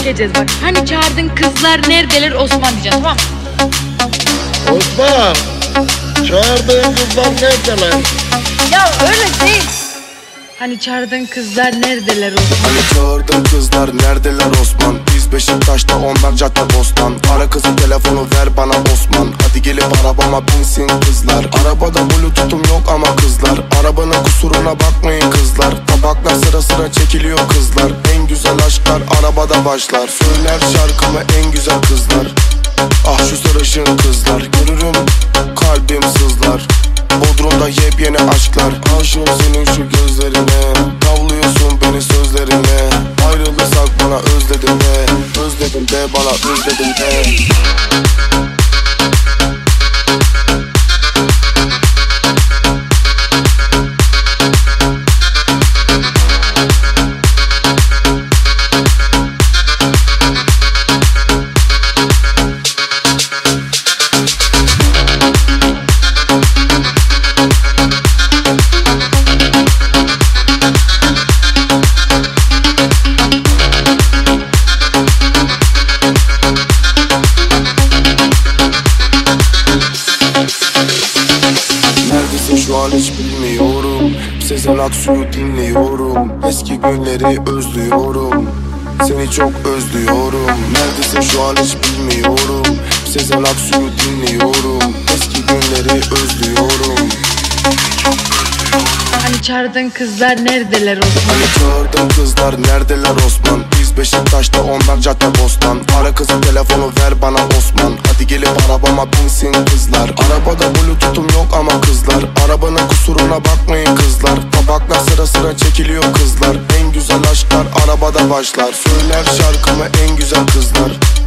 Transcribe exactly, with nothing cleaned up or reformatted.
çekeceğiz bak. Hani çağırdın kızlar neredeler Osman diyeceğiz, tamam mı? Osman, çağırdığın kızlar neredeler? Ya öyle değil. Hani çağırdın kızlar neredeler Osman? Hani çağırdın kızlar neredeler Osman? Biz Beşiktaş'ta, onlar Caddebostan. Ara kızın telefonu ver bana Osman. Hadi gelip arabama binsin kızlar. Arabada bluetooth'um yok ama kızlar. Arabanın kusuruna bakmayın kızlar. Tabaklar sıra sıra çekiliyor kızlar. En güzel aşklar arabada başlar. Söyler şarkımı en güzel kızlar. Ah şu sarışın kızlar. Görürüm kalbim sızlar. Bodrum'da yepyeni aşklar. Aşığım senin şu gözlerine. Tavlıyorsun beni sözlerine. Ayrılırsak bana özledim de. Özledim de bana özledim de. Şu an hiç bilmiyorum. Sezen Aksu'yu dinliyorum. Eski günleri özlüyorum. Seni çok özlüyorum. Neredesin şu an hiç bilmiyorum. Sezen Aksu'yu dinliyorum. Eski günleri özlüyorum. Hani çağırdın kızlar neredeler Osman? Hani çağırdın kızlar neredeler Osman? Biz Beşiktaş'ta, onlar Caddebostan. Ara kızın telefonu ver bana Osman. Hadi gelip arabama binsin kızlar. Arabada bluetooth'um yok ama kızlar. Arabanın kusuruna bakmayın kızlar. Tabaklar sıra sıra çekiliyor kızlar. En güzel aşklar arabada başlar. Söyler şarkımı en güzel kızlar.